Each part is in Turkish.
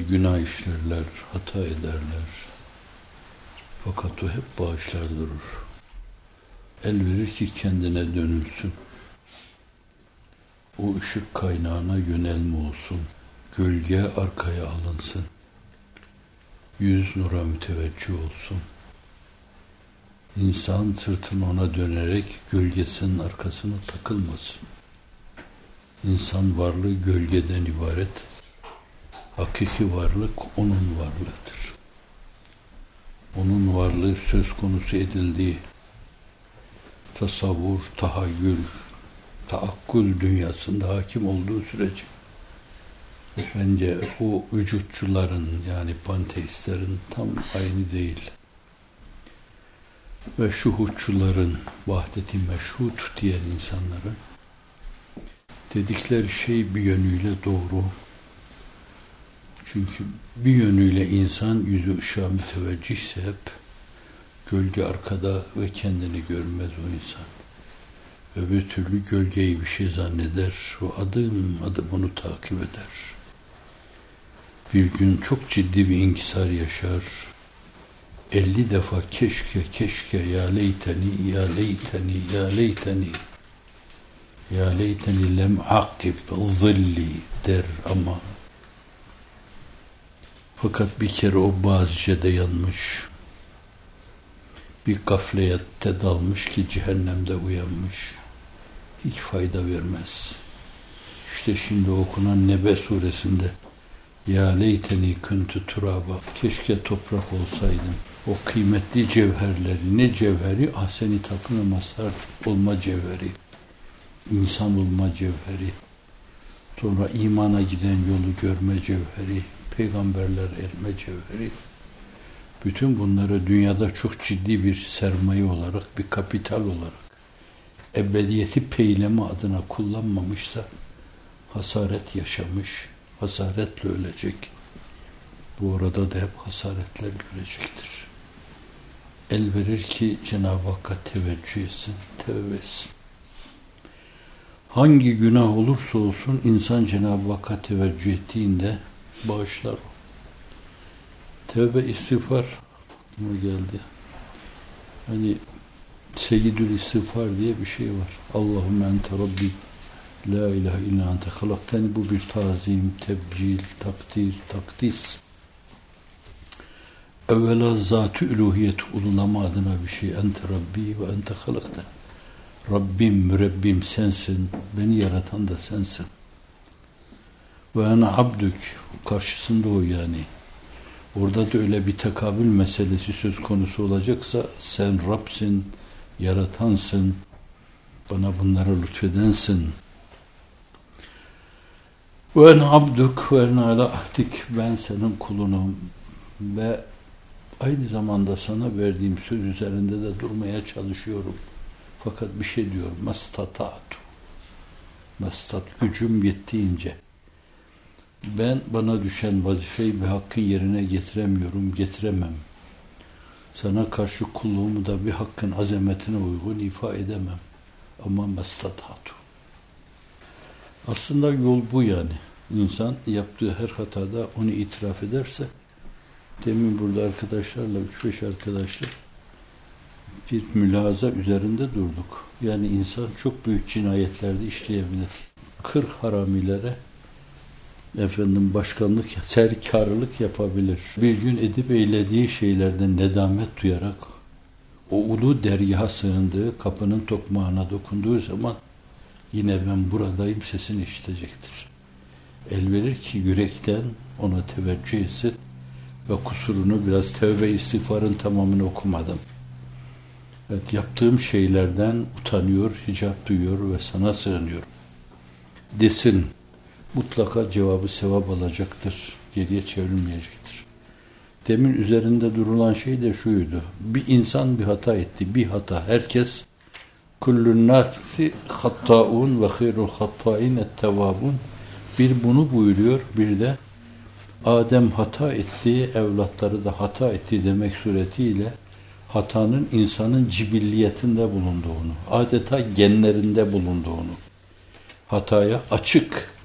günah işlerler, hata ederler. Fakat o hep bağışlar durur. El verir ki kendine dönülsün. O ışık kaynağına yönelme olsun. Gölge arkaya alınsın. Yüz nura müteveccih olsun. İnsan sırtını ona dönerek gölgesinin arkasına takılmasın. İnsan varlığı gölgeden ibaret. Hakiki varlık onun varlığıdır. Onun varlığı söz konusu edildiği tasavvur, tahayyül, taakkul dünyasında hakim olduğu sürece bence o vücutçuların yani panteistlerin tam aynı değil. Ve şuhutçuların, vahdet-i meşhut diyen insanların dedikleri şey bir yönüyle doğru. Çünkü bir yönüyle insan yüzü ışığa müteveccihse hep gölge arkada ve kendini görmez o insan. Öbür türlü gölgeyi bir şey zanneder ve adım adım onu takip eder. Bir gün çok ciddi bir inkisar yaşar. 50 defa keşke, keşke, ya leyteni, ya leyteni, ya leyteni, ya leyteni lem akib zilli der ama fakat bir kere o Bazıce'de yanmış, bir gafleyette dalmış ki cehennemde uyanmış, hiç fayda vermez. İşte şimdi okunan Nebe suresinde ya leyteni kuntu turaba, keşke toprak olsaydım. O kıymetli cevherleri, ne cevheri? Ahsen-i takım ve mazhar olma cevheri, insan olma cevheri, sonra imana giden yolu görme cevheri, peygamberler erme cevheri. Bütün bunları dünyada çok ciddi bir sermaye olarak, bir kapital olarak ebediyeti peyleme adına kullanmamışsa hasaret yaşamış, hasaretle ölecek. Bu arada da hep hasaretler görecektir. El verir ki Cenab-ı Hakk'a teveccüh etsin, tevbe etsin. Hangi günah olursa olsun insan Cenab-ı Hakk'a teveccüh ettiğinde bağışlar o. Tevbe istiğfar mı geldi? Hani Seyyidül İstiğfar diye bir şey var. Allahümme ente Rabbi la ilahe illa ente halakteni. Bu bir tazim, tebcil, takdir, takdis. Evvela zat-ı üluhiyet ululama adına bir şey. Ente Rabbi ve ente halakteni. Rabbim, mürebbim sensin. Beni yaratan da sensin. Ve ana abdük. Karşısında o yani. Orada da öyle bir tekabül meselesi söz konusu olacaksa sen Rab'sin, yaratansın, bana bunları lütfedensin. Ve en abduk ve en ala ahdik, ben senin kulunum ve aynı zamanda sana verdiğim söz üzerinde de durmaya çalışıyorum. Fakat bir şey diyor, mastata'tu, mastat, gücüm yettiğince. Ben bana düşen vazifeyi bir hakkın yerine getiremiyorum, getiremem. Sana karşı kulluğumu da bir hakkın azametine uygun ifa edemem. Ama mestatatu. Aslında yol bu yani. İnsan yaptığı her hatada onu itiraf ederse, demin burada arkadaşlarla, 3-5 arkadaşla bir mülahaza üzerinde durduk. Yani insan çok büyük cinayetlerde işleyebilir. 40 haramilere başkanlık, serkarlık yapabilir. Bir gün edip eylediği şeylerden nedamet duyarak o ulu dergaha sığındığı kapının tokmağına dokunduğu zaman yine ben buradayım sesini işitecektir. El verir ki yürekten ona teveccüh etsin ve kusurunu biraz tevbe istiğfarın tamamını okumadım. Evet, yaptığım şeylerden utanıyor, hicap duyuyor ve sana sığınıyorum desin. Mutlaka cevabı sevap alacaktır. Geriye çevrilmeyecektir. Demin üzerinde durulan şey de şuydu. Bir insan bir hata etti. Bir hata. Herkes kullun nâsi hattâun ve hayrul hattâin ettevâbun. Bir bunu buyuruyor. Bir de Adem hata etti, evlatları da hata etti demek suretiyle hatanın insanın cibilliyetinde bulunduğunu, adeta genlerinde bulunduğunu, hataya açık,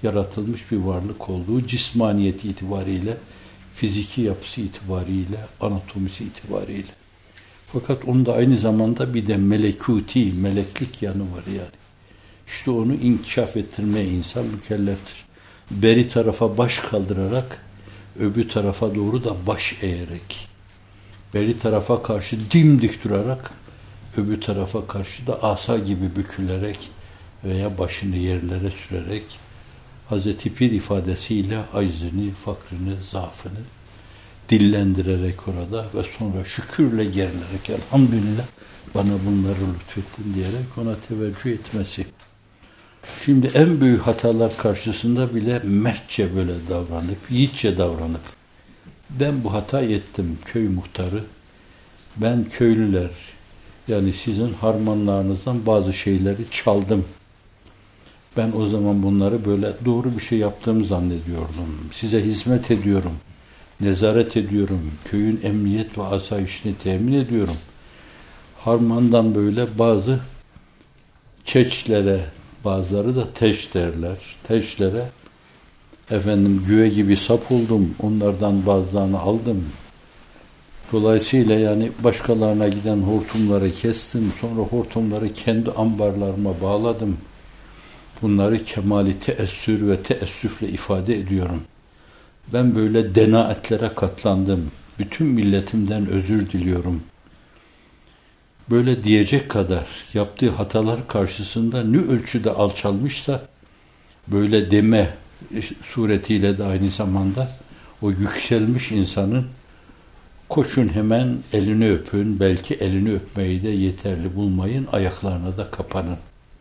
yaratılmış bir varlık olduğu cismaniyeti itibariyle, fiziki yapısı itibariyle, anatomisi itibariyle. Fakat onda aynı zamanda bir de melekuti, meleklik yanı var yani. İşte onu inkişaf ettirmeye insan mükelleftir. Beri tarafa baş kaldırarak, öbür tarafa doğru da baş eğerek, beri tarafa karşı dimdik durarak, öbür tarafa karşı da asa gibi bükülerek veya başını yerlere sürerek, Hazreti Pir ifadesiyle aczini, fakrını, zaafını dillendirerek orada ve sonra şükürle gerilerek elhamdülillah bana bunları lütfettin diyerek ona teveccüh etmesi. Şimdi en büyük hatalar karşısında bile mertçe böyle davranıp, yiğitçe davranıp, ben bu hata ettim köy muhtarı, ben köylüler, yani sizin harmanlarınızdan bazı şeyleri çaldım. Ben o zaman bunları böyle doğru bir şey yaptığımı zannediyordum. Size hizmet ediyorum, nezaret ediyorum, köyün emniyet ve asayişini temin ediyorum. Harmandan böyle bazı çeçlere, bazıları da teş derler. Teşlere güve gibi sap oldum. Onlardan bazılarını aldım. Dolayısıyla yani başkalarına giden hortumları kestim. Sonra hortumları kendi ambarlarıma bağladım. Bunları kemali teessür ve teessüfle ifade ediyorum. Ben böyle denaatlere katlandım. Bütün milletimden özür diliyorum. Böyle diyecek kadar yaptığı hatalar karşısında ne ölçüde alçalmışsa böyle deme suretiyle de aynı zamanda o yükselmiş insanın koşun hemen elini öpün, belki elini öpmeyi de yeterli bulmayın, ayaklarına da kapanın.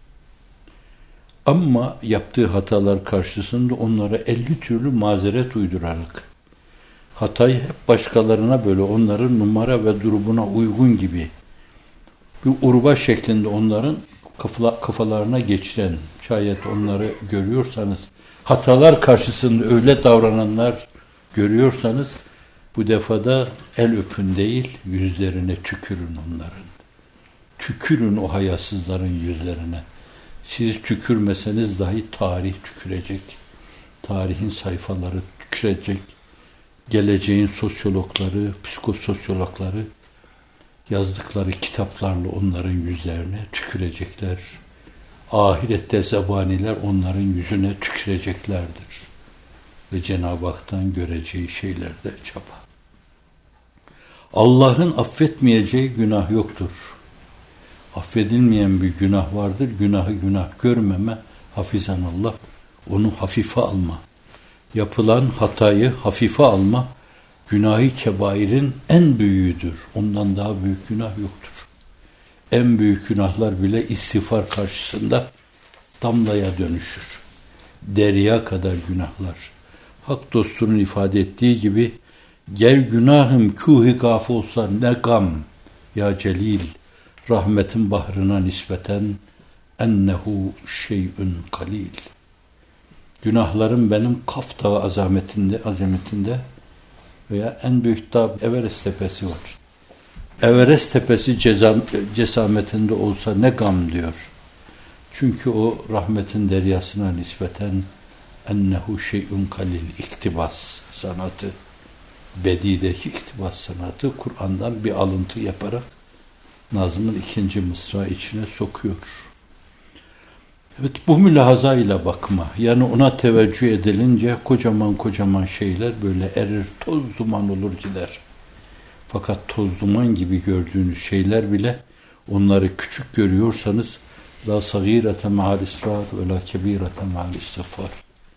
Ama yaptığı hatalar karşısında onlara 50 türlü mazeret uydurarak, hatayı hep başkalarına böyle onların numara ve durumuna uygun gibi bir urba şeklinde onların kafalarına geçiren, şayet onları görüyorsanız, hatalar karşısında öyle davrananlar görüyorsanız, bu defada el öpün değil, yüzlerine tükürün onların. Tükürün o hayasızların yüzlerine. Siz tükürmeseniz dahi tarih tükürecek. Tarihin sayfaları tükürecek. Geleceğin sosyologları, psikososyologları yazdıkları kitaplarla onların yüzlerine tükürecekler. Ahirette zebaniler onların yüzüne tüküreceklerdir. Ve Cenab-ı Hak'tan göreceği şeylerde çaba. Allah'ın affetmeyeceği günah yoktur. Affedilmeyen bir günah vardır. Günahı günah görmeme, hafizanallah, onu hafife alma. Yapılan hatayı hafife alma, günah-ı kebairin en büyüğüdür. Ondan daha büyük günah yoktur. En büyük günahlar bile istiğfar karşısında damlaya dönüşür. Derya kadar günahlar. Hak dostunun ifade ettiği gibi, ger günahım kûh-i gaf olsa ne gam ya celil, rahmetin bahrına nispeten ennehu şey'ün kalil. Günahlarım benim Kaf Dağı azametinde veya en büyük dağ Everest Tepesi var. Everest Tepesi cesametinde olsa ne gam diyor. Çünkü o rahmetin deryasına nispeten ennehu şey'ün kalil, iktibas sanatı, bedideki iktibas sanatı Kur'an'dan bir alıntı yaparak Nazım'ın 2. mısra içine sokuyor. Evet, bu mülahazayla bakma, yani ona teveccüh edilince kocaman şeyler böyle erir, toz duman olur gider. Fakat toz duman gibi gördüğünüz şeyler bile, onları küçük görüyorsanız la sagirete ma'al israr ve la kebirete ma'al istiğfar.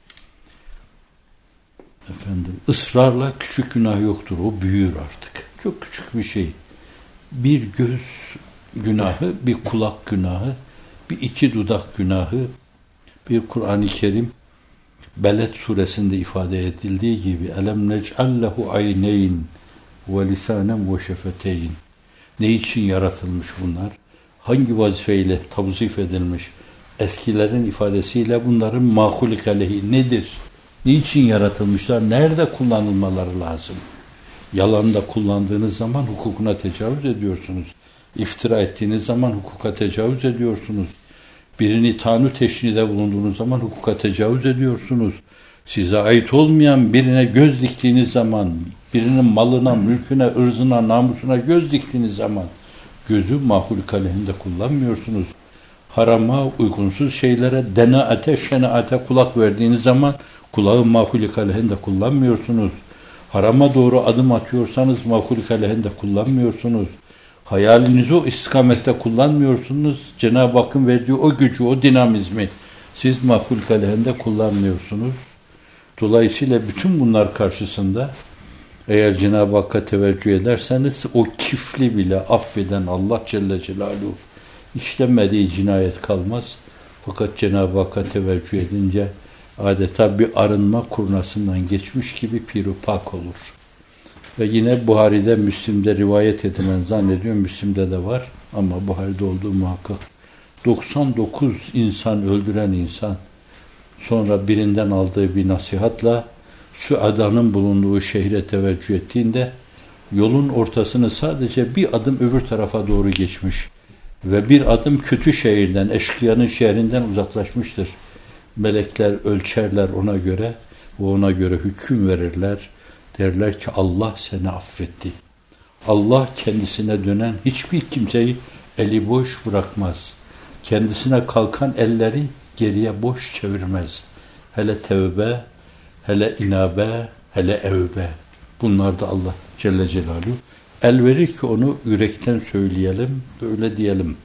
Israrla küçük günah yoktur, o büyür artık. Çok küçük bir şey. Bir göz günahı, bir kulak günahı, bir iki dudak günahı, bir Kur'an-ı Kerim Beled suresinde ifade edildiği gibi elem nec'allehu ayneyn ve lisanen ve şefeteyn. Ne için yaratılmış bunlar? Hangi vazifeyle tavzif edilmiş? Eskilerin ifadesiyle bunların mahulük aleyhi nedir? Niçin yaratılmışlar? Nerede kullanılmaları lazım? Yalanda kullandığınız zaman hukukuna tecavüz ediyorsunuz. İftira ettiğiniz zaman hukuka tecavüz ediyorsunuz. Birini tanrı teşhirinde bulunduğunuz zaman hukuka tecavüz ediyorsunuz. Size ait olmayan birine göz diktiğiniz zaman, birinin malına, mülküne, ırzına, namusuna göz diktiğiniz zaman gözü mahluk aleyhinde kullanmıyorsunuz. Harama, uygunsuz şeylere, denaate, şenaate kulak verdiğiniz zaman kulağı mahluk aleyhinde kullanmıyorsunuz. Harama doğru adım atıyorsanız mahluk aleyhinde kullanmıyorsunuz. Hayalinizi o istikamette kullanmıyorsunuz. Cenab-ı Hakk'ın verdiği o gücü, o dinamizmi siz mahluk aleyhinde kullanmıyorsunuz. Dolayısıyla bütün bunlar karşısında eğer Cenab-ı Hakk'a teveccüh ederseniz o kifli bile affeden Allah Celle Celaluhu işlemediği cinayet kalmaz. Fakat Cenab-ı Hakk'a teveccüh edince adeta bir arınma kurnasından geçmiş gibi pir-i-pak olur. Ve yine Buhari'de, Müslim'de rivayet edilen, zannediyorum Müslim'de de var ama Buhari'de olduğu muhakkak. 99 insan öldüren insan sonra birinden aldığı bir nasihatla Süada'nın bulunduğu şehre teveccüh ettiğinde yolun ortasını sadece bir adım öbür tarafa doğru geçmiş ve bir adım kötü şehirden, eşkıyanın şehrinden uzaklaşmıştır. Melekler ölçerler ona göre ve ona göre hüküm verirler. Derler ki Allah seni affetti. Allah kendisine dönen hiçbir kimseyi eli boş bırakmaz. Kendisine kalkan elleri geriye boş çevirmez. Hele tevbe, hele inabe, hele evbe. Bunlar da Allah Celle Celaluhu el verir ki onu yürekten söyleyelim, böyle diyelim.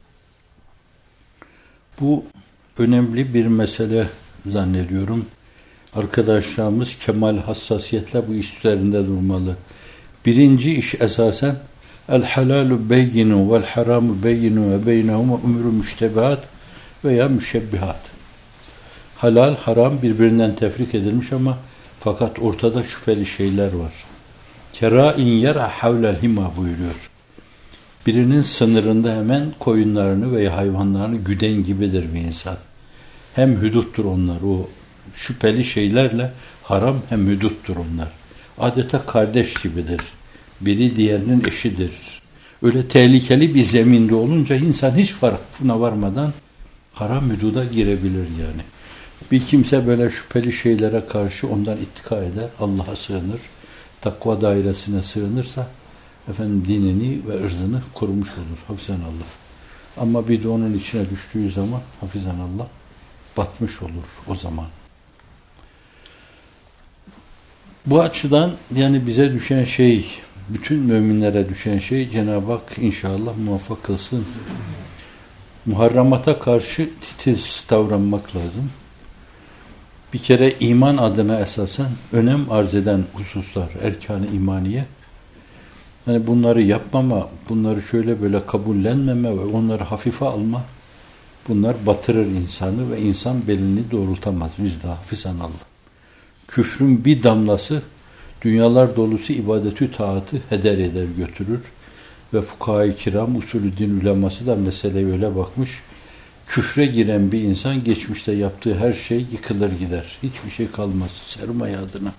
Bu önemli bir mesele zannediyorum. Arkadaşlarımız kemal hassasiyetle bu iş üzerinde durmalı. Birinci iş esasen el halalu beyinu vel haramu beyinu ve beynehuma umuru müştebihat veya müşebbihat. Halal, haram birbirinden tefrik edilmiş ama fakat ortada şüpheli şeyler var. Kerâin yera havlehima buyuruyor. Birinin sınırında hemen koyunlarını veya hayvanlarını güden gibidir bir insan. Hem hüduttur onlar, o şüpheli şeylerle haram hem hüduttur onlar. Adeta kardeş gibidir. Biri diğerinin eşidir. Öyle tehlikeli bir zeminde olunca insan hiç farkına varmadan haram hüduda girebilir yani. Bir kimse böyle şüpheli şeylere karşı ondan ittika eder, Allah'a sığınır, takva dairesine sığınırsa dinini ve ırzını korumuş olur. Hafizanallah. Ama bir de onun içine düştüğü zaman hafizanallah batmış olur o zaman. Bu açıdan yani bize düşen şey, bütün müminlere düşen şey Cenab-ı Hak inşallah muvaffak kılsın. Muharramata karşı titiz davranmak lazım. Bir kere iman adına esasen önem arz eden hususlar, erkan-ı imaniye. Yani bunları yapmama, bunları şöyle böyle kabullenmeme ve onları hafife alma, bunlar batırır insanı ve insan belini doğrultamaz. Biz de hafizanallah. Küfrün bir damlası dünyalar dolusu ibadetü taatı heder eder götürür ve fukaha-i kiram, usulü din uleması da meseleye öyle bakmış. Küfre giren bir insan geçmişte yaptığı her şey yıkılır gider. Hiçbir şey kalmaz sermaye adına.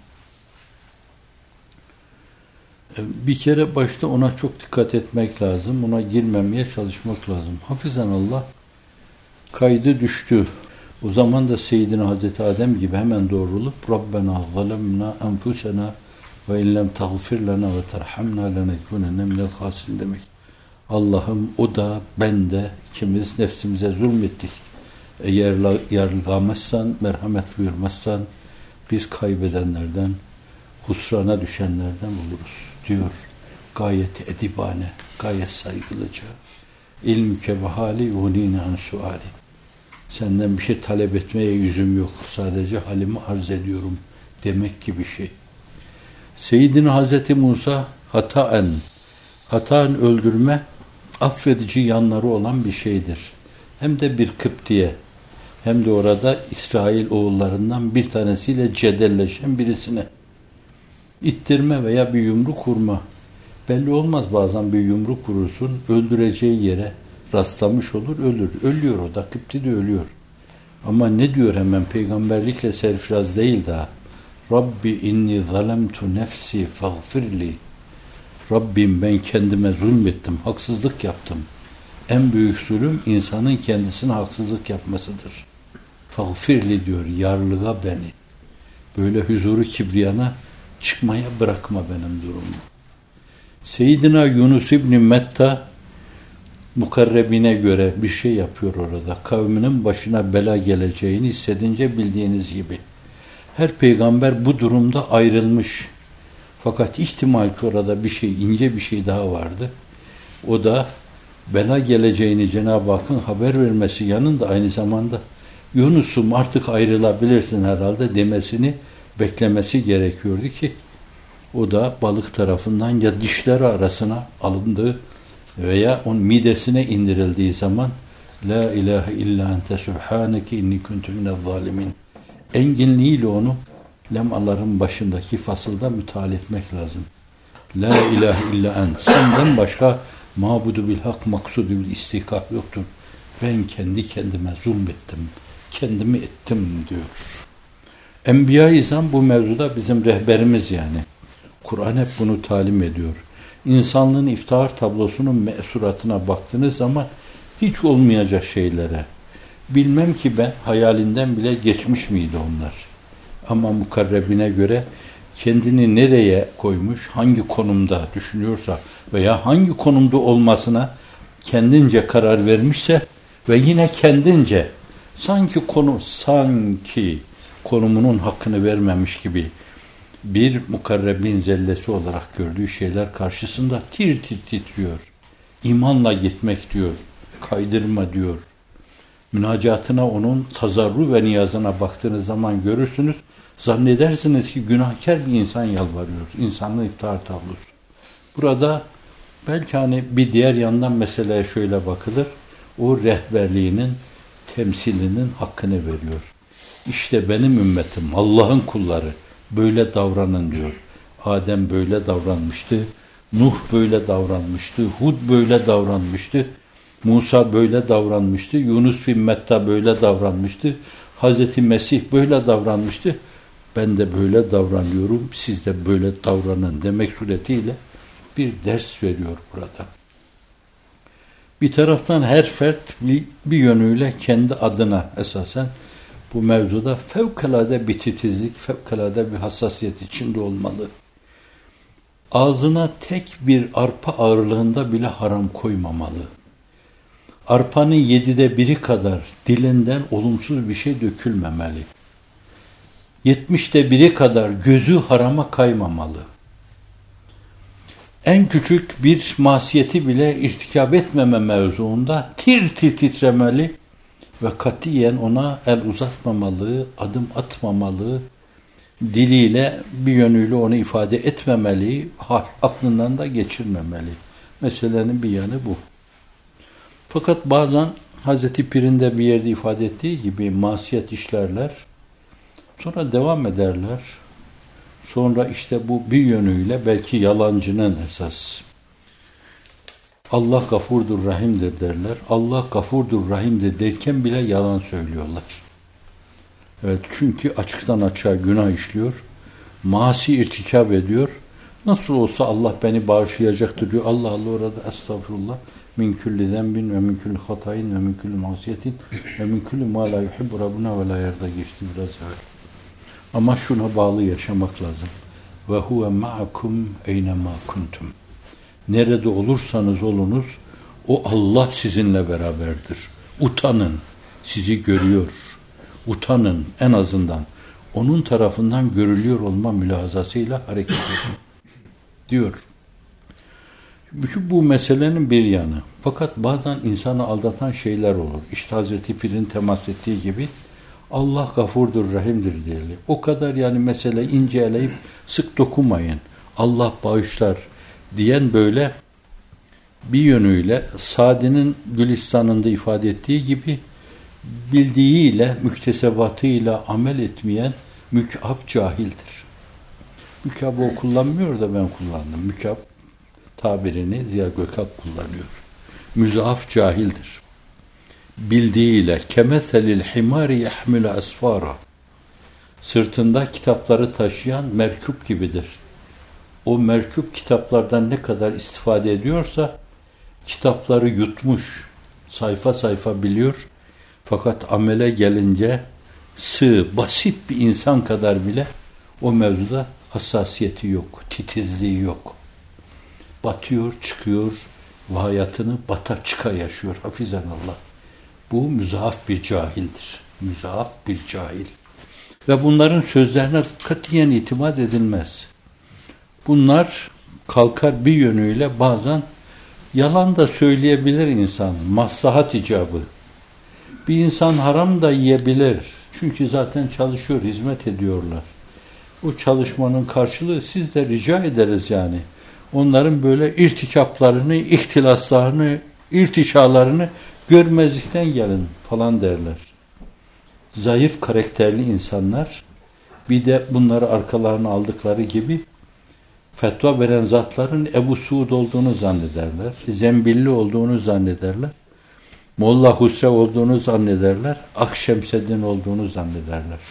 Bir kere başta ona çok dikkat etmek lazım. Ona girmemeye çalışmak lazım. Hafizanallah kaydı düştü. O zaman da Seyyidina Hazreti Adem gibi hemen doğrulup Rabbena zalemna enfusena ve illem tağfir lana ve terhamna lenekunenne minel khasirin demek. Allah'ım o da ben de ikimiz nefsimize zulmettik. Eğer yargılamazsan, merhamet buyurmazsan biz kaybedenlerden, husrana düşenlerden oluruz diyor. Gayet edibane, gayet saygılıca. İlmüke ve hali yunine an suali. Senden bir şey talep etmeye yüzüm yok. Sadece halimi arz ediyorum demek gibi şey. Seyyidina Hazreti Musa hataen öldürme affedici yanları olan bir şeydir. Hem de bir Kıptiye, hem de orada İsrail oğullarından bir tanesiyle cedelleşen birisine ittirme veya bir yumruk vurma. Belli olmaz, bazen bir yumruk vurursun, öldüreceği yere rastlamış olur, ölür. Ölüyor o da, Kıpti de ölüyor. Ama ne diyor hemen, peygamberlikle serfiraz değil daha. Rabbi inni zalemtu nefsi faghfirli. Rabbim ben kendime zulmettim, haksızlık yaptım. En büyük zulüm insanın kendisine haksızlık yapmasıdır. Fağfirli diyor, yarlığa beni. Böyle huzuru kibriyana çıkmaya bırakma benim durumumu. Seyyidina Yunus İbni Metta mukarrebine göre bir şey yapıyor orada. Kavminin başına bela geleceğini hissedince bildiğiniz gibi. Her peygamber bu durumda ayrılmış. Fakat ihtimal ki orada bir şey, ince bir şey daha vardı. O da bela geleceğini Cenab-ı Hakk'ın haber vermesi yanında aynı zamanda Yunus'um artık ayrılabilirsin herhalde demesini beklemesi gerekiyordu ki o da balık tarafından ya dişleri arasına alındığı veya onun midesine indirildiği zaman La ilahe illa ente subhaneke inni kuntu minezzalimin enginliğiyle onu lemaların başındaki fasılda müteala etmek lazım. La ilahe illa ent senden başka mabudu bil hak maksudu bil istikak yoktur. Ben kendi kendime zulmettim. Kendimi ettim diyor. Enbiya-i İzam bu mevzuda bizim rehberimiz yani. Kur'an hep bunu talim ediyor. İnsanlığın iftihar tablosunun mesuratına baktığınız zaman hiç olmayacak şeylere. Bilmem ki ben hayalinden bile geçmiş miydi onlar. Ama mukarrebine göre kendini nereye koymuş, hangi konumda düşünüyorsa veya hangi konumda olmasına kendince karar vermişse ve yine kendince sanki konumunun hakkını vermemiş gibi bir mukarrebin zellesi olarak gördüğü şeyler karşısında tir tir titriyor. İmanla gitmek diyor, kaydırma diyor. Münacatına onun tazarru ve niyazına baktığınız zaman görürsünüz, zannedersiniz ki günahkar bir insan yalvarıyor. İnsanlığın iftihar tablosu. Burada belki bir diğer yandan meseleye şöyle bakılır. O rehberliğinin, temsilinin hakkını veriyor. İşte benim ümmetim, Allah'ın kulları böyle davranın diyor. Adem böyle davranmıştı. Nuh böyle davranmıştı. Hud böyle davranmıştı. Musa böyle davranmıştı. Yunus bin Metta böyle davranmıştı. Hazreti Mesih böyle davranmıştı. Ben de böyle davranıyorum. Siz de böyle davranın demek suretiyle bir ders veriyor burada. Bir taraftan her fert bir yönüyle kendi adına esasen bu mevzuda fevkalade bir titizlik, fevkalade bir hassasiyet içinde olmalı. Ağzına tek bir arpa ağırlığında bile haram koymamalı. Arpanın 1/7 kadar dilinden olumsuz bir şey dökülmemeli. 70'te 1 kadar gözü harama kaymamalı. En küçük bir masiyeti bile irtikab etmeme mevzuunda tir tir titremeli ve katiyen ona el uzatmamalı, adım atmamalı, diliyle bir yönüyle onu ifade etmemeli, aklından da geçirmemeli. Meselenin bir yanı bu. Fakat bazen Hazreti Pir'in de bir yerde ifade ettiği gibi masiyet işlerler, sonra devam ederler. Sonra işte bu bir yönüyle belki yalancının esas. Allah gafurdur, rahimdir derler. Allah gafurdur, rahimdir derken bile yalan söylüyorlar. Evet, çünkü açıktan açığa günah işliyor. Masi irtikab ediyor. Nasıl olsa Allah beni bağışlayacaktır diyor. Allah orada estağfurullah. Min külli zenbin ve min külli hatayin ve min külli masiyetin ve min külli ma la yuhibbu Rabbuna ve la yarda geçti biraz evvel. Ama şuna bağlı yaşamak lazım. Ve huve ma'akum eynema kuntum. Nerede olursanız olunuz, o Allah sizinle beraberdir. Utanın, sizi görüyor. Utanın en azından. Onun tarafından görülüyor olma mülahazasıyla hareket edin. Diyor. Bu meselenin bir yanı. Fakat bazen insanı aldatan şeyler olur. İşte Hazreti Pir'in temas ettiği gibi Allah gafurdur, rahimdir diyelim. O kadar yani mesele inceleyip sık dokunmayın. Allah bağışlar diyen böyle bir yönüyle Sadi'nin Gülistan'ında ifade ettiği gibi bildiğiyle, müktesebatıyla amel etmeyen Mükab cahildir. Mükab'ı o kullanmıyor da ben kullandım. Mükab tabirini Ziya Gökalp kullanıyor. Müzaaf cahildir. Bildiğiyle kemethelil himari yahmilu asfara, sırtında kitapları taşıyan merküp gibidir. O merküp kitaplardan ne kadar istifade ediyorsa kitapları yutmuş, Sayfa sayfa biliyor. Fakat amele gelince sığ, basit bir insan kadar bile o mevzuda hassasiyeti yok, titizliği yok. Batıyor, çıkıyor ve hayatını bata çıka yaşıyor. Hafizanallah. Bu müzaaf bir cahildir. Müzaaf bir cahil. Ve bunların sözlerine katiyen itimat edilmez. Bunlar kalkar bir yönüyle bazen yalan da söyleyebilir insan. Maslahat icabı. Bir insan haram da yiyebilir. Çünkü zaten çalışıyor, hizmet ediyorlar. O çalışmanın karşılığı siz de rica ederiz yani. Onların böyle irtikaplarını, ihtilaslarını, irtişalarını görmezlikten gelin falan derler. Zayıf karakterli insanlar bir de bunları arkalarına aldıkları gibi fetva veren zatların Ebu Suud olduğunu zannederler. Zembilli olduğunu zannederler. Molla Husrev olduğunu zannederler. Akşemseddin olduğunu zannederler.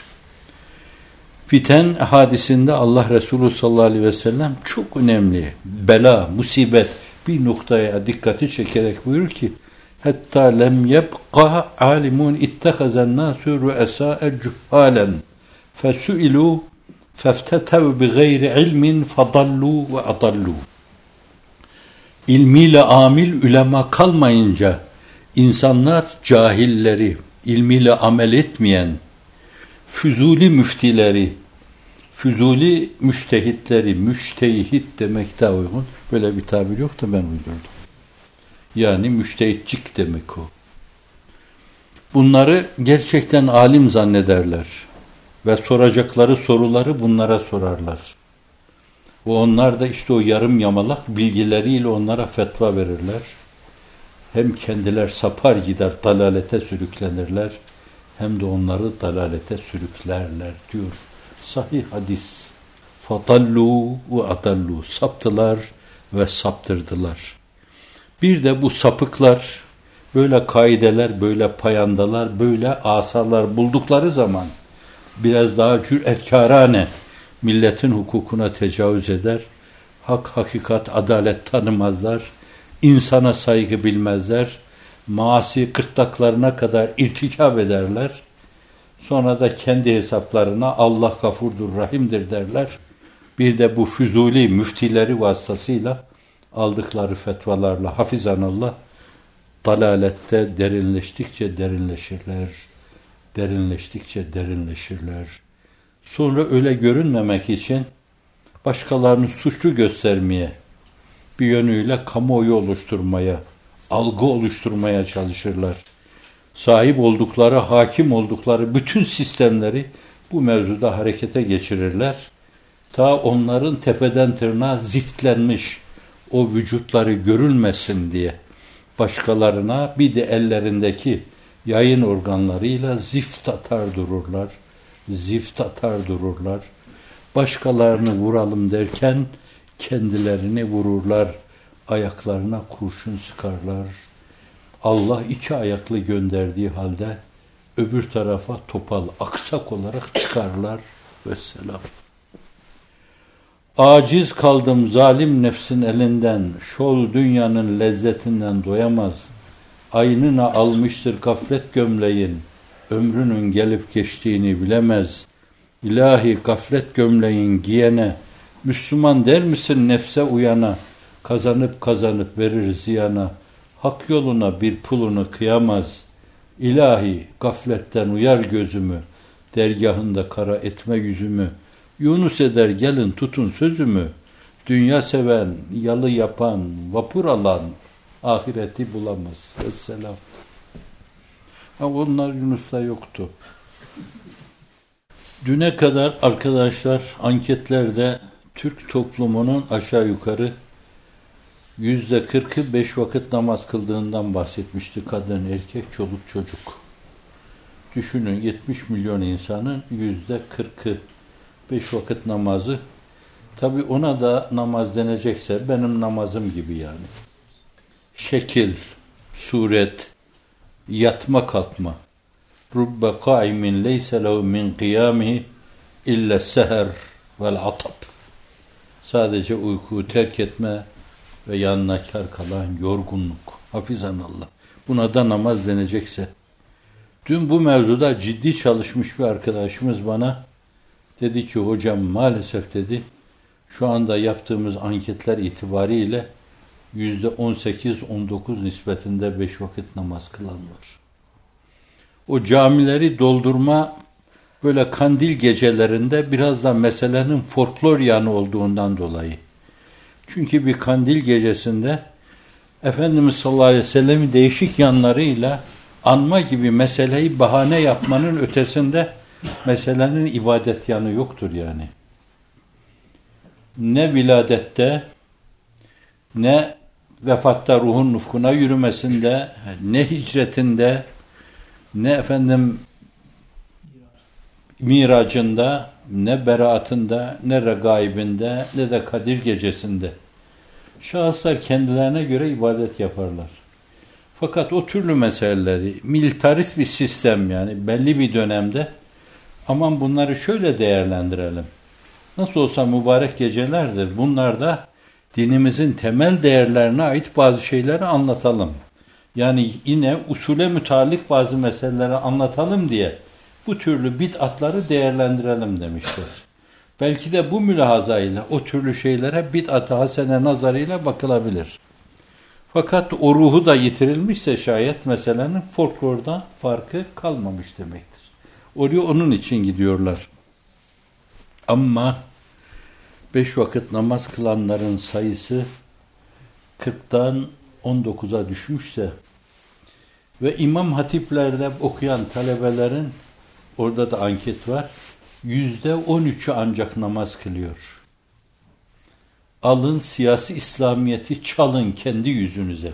Fiten hadisinde Allah Resulü sallallahu aleyhi ve sellem çok önemli bela, musibet bir noktaya dikkati çekerek buyurur ki hatta lem yebqa alimun ittahazen nasu ru'asa'e cuhalen fesu'ilu feftetev bi gayri ilmin fadallu ve adallu. İlmiyle amil ulema kalmayınca insanlar cahilleri, ilmiyle amel etmeyen füzuli müftileri, füzuli müştehitleri, müştehit demek daha uygun. Böyle bir tabir yok da ben uydurdum. Yani müştehitçik demek o. Bunları gerçekten alim zannederler. Ve soracakları soruları bunlara sorarlar. Ve onlar da işte o yarım yamalak bilgileriyle onlara fetva verirler. Hem kendiler sapar gider, dalalete sürüklenirler. Hem de onları dalalete sürüklerler diyor. Sahih hadis. Fatallu ve adallu. Saptılar ve saptırdılar. Bir de bu sapıklar böyle kaideler, böyle payandalar, böyle asalar buldukları zaman biraz daha cüretkârane milletin hukukuna tecavüz eder. Hak, hakikat, adalet tanımazlar. İnsana saygı bilmezler. Maasi kırtlaklarına kadar irtikab ederler. Sonra da kendi hesaplarına Allah gafurdur, rahimdir derler. Bir de bu füzuli müftileri vasıtasıyla aldıkları fetvalarla hafizanallah dalalette derinleştikçe derinleşirler. Derinleştikçe derinleşirler. Sonra öyle görünmemek için başkalarını suçlu göstermeye, bir yönüyle kamuoyu oluşturmaya, algı oluşturmaya çalışırlar. Sahip oldukları, hakim oldukları bütün sistemleri bu mevzuda harekete geçirirler. Ta onların tepeden tırnağa ziftlenmiş o vücutları görülmesin diye başkalarına bir de ellerindeki yayın organlarıyla zift atar dururlar. Zift atar dururlar. Başkalarını vuralım derken kendilerini vururlar. Ayaklarına kurşun sıkarlar. Allah iki ayaklı gönderdiği halde öbür tarafa topal, aksak olarak çıkarlar. Vesselam. Aciz kaldım zalim nefsin elinden, şol dünyanın lezzetinden doyamaz. Aynına almıştır gaflet gömleğin, ömrünün gelip geçtiğini bilemez. İlahi gaflet gömleğin giyene, Müslüman der misin nefse uyana, kazanıp kazanıp verir ziyana, hak yoluna bir pulunu kıyamaz. İlahi gafletten uyar gözümü, dergahında kara etme yüzümü. Yunus eder gelin tutun sözümü, dünya seven, yalı yapan, vapur alan, ahireti bulamaz. Vesselam. Onlar Yunus'ta yoktu. Düne kadar arkadaşlar anketlerde Türk toplumunun aşağı yukarı %40'ı 5 vakit namaz kıldığından bahsetmişti. Kadın, erkek, çoluk, çocuk. Düşünün 70 milyon insanın %40'ı 5 vakit namazı. Tabi ona da namaz denecekse benim namazım gibi yani. Şekil, suret, yatma kalkma. Rubbe kaimin leyse lehu min kıyamihi illa seher vel atab. Sadece uykuyu terk etme ve yanına kar kalan yorgunluk. Hafizanallah. Buna da namaz denecekse. Dün bu mevzuda ciddi çalışmış bir arkadaşımız bana dedi ki hocam maalesef dedi şu anda yaptığımız anketler itibariyle %18-19 nispetinde 5 vakit namaz kılan var. O camileri doldurma böyle kandil gecelerinde biraz da meselenin folklor yanı olduğundan dolayı. Çünkü bir kandil gecesinde Efendimiz sallallahu aleyhi ve sellem'in değişik yanlarıyla anma gibi meseleyi bahane yapmanın ötesinde meselenin ibadet yanı yoktur yani. Ne viladette, ne vefatta ruhun nufkuna yürümesinde, ne hicretinde, ne miracında, ne beraatında, ne regaibinde, ne de Kadir gecesinde. Şahıslar kendilerine göre ibadet yaparlar. Fakat o türlü meseleleri, militarist bir sistem yani belli bir dönemde aman bunları şöyle değerlendirelim. Nasıl olsa mübarek gecelerdir. Bunlarda dinimizin temel değerlerine ait bazı şeyleri anlatalım. Yani yine usule mütalik bazı meseleleri anlatalım diye bu türlü bid'atları değerlendirelim demişler. Belki de bu mülahazayla o türlü şeylere bid'at-ı hasene nazarıyla bakılabilir. Fakat o ruhu da yitirilmişse şayet meselenin folklordan farkı kalmamış demektir. Oraya onun için gidiyorlar. Ama 5 vakit namaz kılanların sayısı 40'tan 19'a düşmüşse ve imam hatiplerde okuyan talebelerin orada da anket var. %13'ü ancak namaz kılıyor. Alın siyasi İslamiyeti çalın kendi yüzünüze.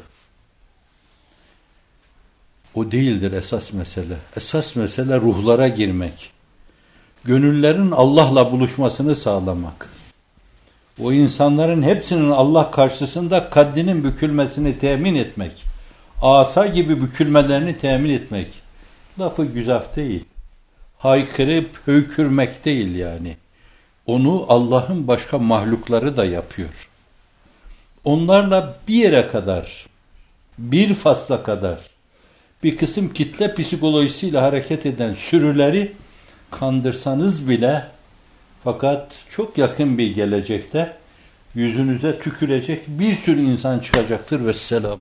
O değildir esas mesele. Esas mesele ruhlara girmek. Gönüllerin Allah'la buluşmasını sağlamak. O insanların hepsinin Allah karşısında kaddinin bükülmesini temin etmek. Asa gibi bükülmelerini temin etmek. Lafı güzaf değil. Haykırıp höykürmek değil yani. Onu Allah'ın başka mahlukları da yapıyor. Onlarla bir yere kadar, bir fasla kadar bir kısım kitle psikolojisiyle hareket eden sürüleri kandırsanız bile fakat çok yakın bir gelecekte yüzünüze tükürecek bir sürü insan çıkacaktır. Vesselam.